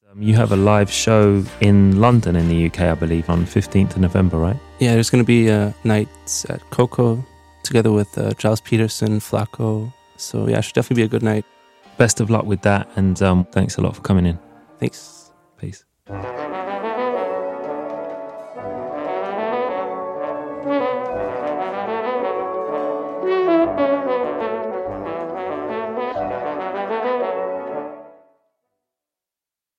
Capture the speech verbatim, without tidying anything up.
Um, you have a live show in London in the U K, I believe, on fifteenth of November, right? Yeah, there's going to be uh, nights at Coco together with uh, Giles Peterson, Flacco. So yeah, it should definitely be a good night. Best of luck with that, and um, thanks a lot for coming in. Thanks. Peace.